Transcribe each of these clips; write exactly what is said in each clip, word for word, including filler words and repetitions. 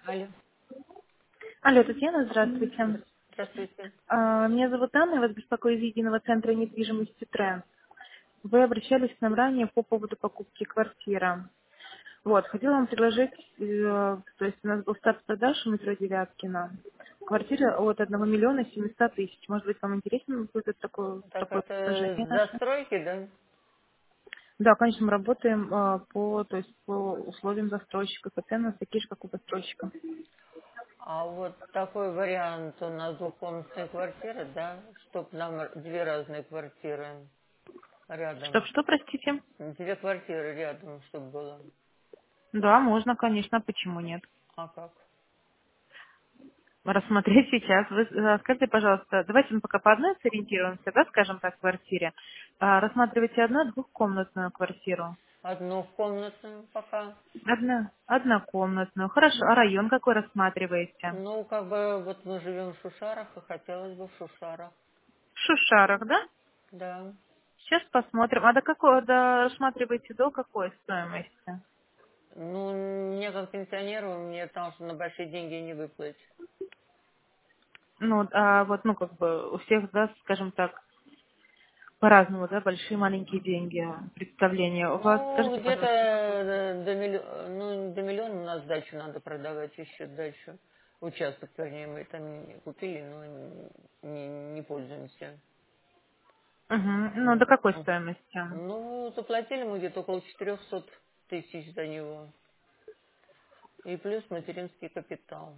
Алло, Алло, Татьяна, здравствуйте. здравствуйте. А, Меня зовут Анна, я вас беспокою из единого центра недвижимости Тренд. Вы обращались к нам ранее по поводу покупки квартиры. Вот, хотела вам предложить, э, то есть у нас был старт продаж в метро Девяткина. Квартира от одного миллиона семисот тысяч. Может быть, вам интересно будет такое, Так такое это предложение наше? застройки, да? Да, конечно, мы работаем а, по, то есть по условиям застройщика, по ценам такие же, как у застройщика. А вот такой вариант у нас двухкомнатная квартира, да? Чтоб нам р- две разные квартиры Что, рядом. что, простите? Две квартиры рядом, чтобы было. Да, можно, конечно, почему нет? А как? Рассмотреть сейчас. Вы э, скажите, пожалуйста, давайте мы пока по одной сориентируемся, да, скажем так, в квартире. А, Рассматривайте одну двухкомнатную квартиру. Одну комнатную пока. Одна, однокомнатную. Хорошо. А район какой рассматриваете? Ну, как бы, вот мы живем в Шушарах, и хотелось бы в Шушарах. В Шушарах, да? Да. Сейчас посмотрим. А до какой, до, рассматриваете до какой стоимости? Ну, мне как пенсионеру, мне там что на большие деньги не выплыть. Ну, а вот, ну, как бы у всех, да, скажем так, по-разному, да, большие, маленькие деньги, представления. У вас, Ну, скажите, где-то пожалуйста, э, до, миллиона, ну, до миллиона у нас дачу надо продавать еще дальше. Участок, вернее, мы там не купили, но не, не пользуемся. угу. Ну, до М. какой стоимости? Ну, заплатили мы где-то около четырехсот тысяч за него. И плюс материнский капитал.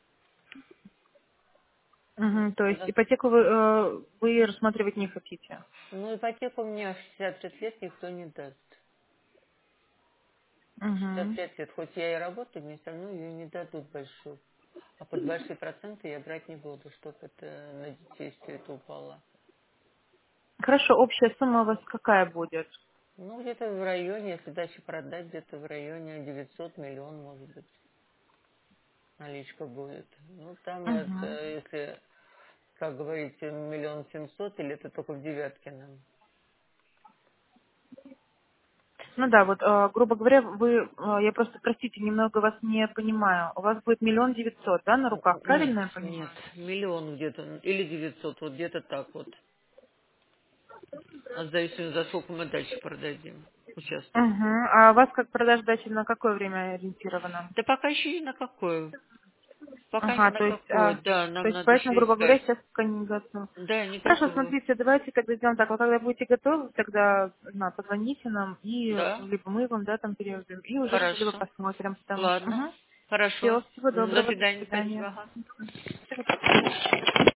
Мгм, то есть Да. ипотеку вы, э, вы рассматривать не хотите? Ну, ипотеку мне шестьдесят пять лет никто не даст. шестьдесят Угу. пять лет, хоть я и работаю, мне все равно ее не дадут большую. А под большие проценты я брать не буду, чтобы это на детей все это упало. Хорошо, общая сумма у вас какая будет? Ну, где-то в районе, если дальше продать, где-то в районе девятьсот миллион, может быть, наличка будет. Ну, там, это, Угу. если, как говорите, миллион семьсот, или это только в Девяткино? Ну да, вот, э, грубо говоря, вы, э, я просто, простите, немного вас не понимаю. У вас будет миллион девятьсот, да, на Н- руках, Нет, правильно я нет, понимаю? миллион где-то, или девятьсот, вот где-то так вот. А зависит, за сколько мы дальше продадим участок. Угу. А у вас как продажа дачи на какое время ориентирована? Да пока еще ни на какое. Пока ни Ага, на то есть, какое, а, да, то нам есть надо поэтому, еще грубо говоря, искать. сейчас пока не готов. Да, не Хорошо, готово. смотрите, давайте тогда сделаем так. Вот когда будете готовы, тогда на, позвоните нам, и Да, либо мы вам, да, там переведем, и уже что-либо хорошо. посмотрим там. Ладно, Угу. хорошо. Все, всего До доброго, до свидания, свидания. спасибо. Ага. Всего доброго.